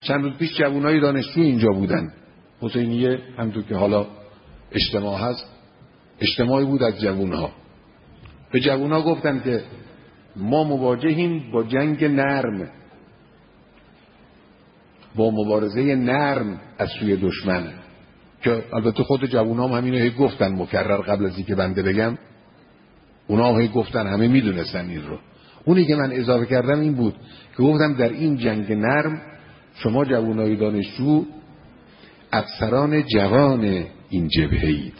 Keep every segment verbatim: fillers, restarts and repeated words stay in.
چند روز پیش جوانای دانشجو اینجا بودن، حسینیه همونطور که حالا اجتماع هست، اجتماعی بود از جوانها. به جوانها گفتن که ما مواجهیم با جنگ نرم، با مبارزه نرم از سوی دشمن، که البته خود جوانها هم همینو هی گفتن مکرر قبل از اینکه بنده بگم، اونا هم هی گفتن، همه میدونستن این رو. اونی که من اضافه کردم این بود که گفتم در این جنگ نرم شما جوانای دانشجو افسران جوان این جبهه اید.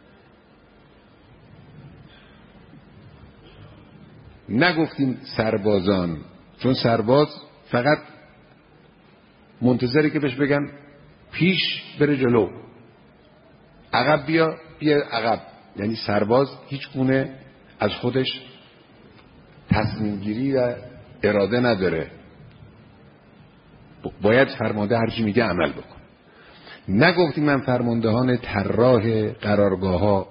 نگفتیم سربازان، چون سرباز فقط منتظره که بهش بگن پیش بره جلو، عقب بیا بیا عقب. یعنی سرباز هیچ گونه از خودش تصمیم گیری و اراده نداره، باید فرمانده هر چی میگه عمل بکن. نگفتیم من فرماندهان طراح قرارگاه ها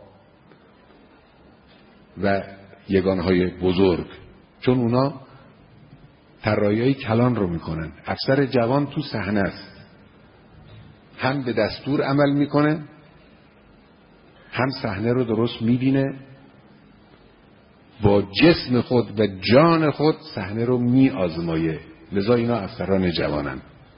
و یگانهای بزرگ، چون اونا طراحی‌های کلان رو میکنن. افسر جوان تو صحنه است، هم به دستور عمل میکنه، هم صحنه رو درست میبینه، با جسم خود و جان خود صحنه رو میآزمایه. لذا اینا افسران جوانن.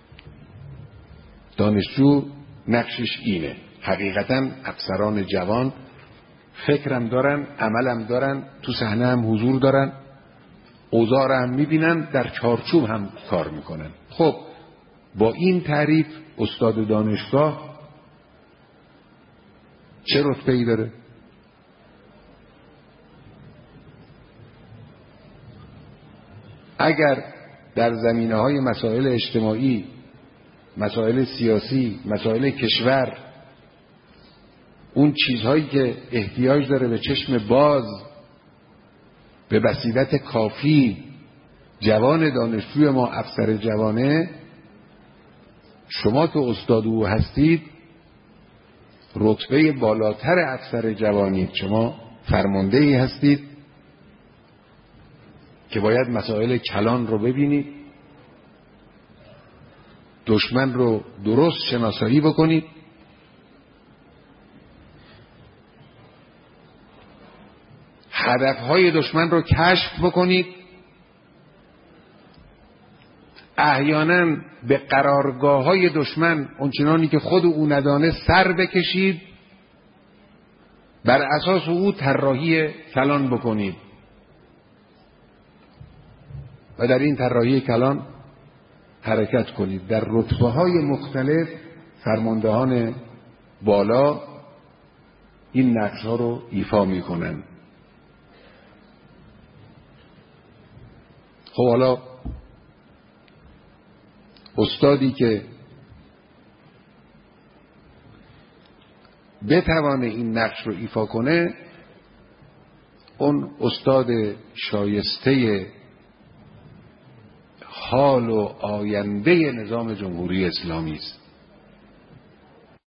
دانشجو نقشش اینه. حقیقتا افسران جوان فکرم دارن، عملم دارن، تو صحنه هم حضور دارن، اوضاع هم میبینن، در چارچوب هم کار میکنن. خب با این تعریف استاد دانشگاه چه رتبه‌ای داره؟ اگر در زمینه‌های مسائل اجتماعی، مسائل سیاسی، مسائل کشور، اون چیزهایی که احتیاج داره به چشم باز، به بصیرت کافی، جوان دانشجوی ما افسر جوانه، شما که استاد او هستید رتبه بالاتر افسر جوانید، شما فرمانده ای هستید که باید مسائل کلان رو ببینید، دشمن رو درست شناسایی بکنید، هدفهای دشمن رو کشف بکنید، احیانا به قرارگاه های دشمن اونچنانی که خود او ندانه سر بکشید، بر اساس او طراحی کلان بکنید و در این طراحی کلان حرکت کنید. در رتبه های مختلف فرماندهان بالا این نقش ها رو ایفا می کنند. خب حالا استادی که بتوانه این نقش رو ایفا کنه، اون استاد شایسته حال و آینده نظام جمهوری اسلامی است.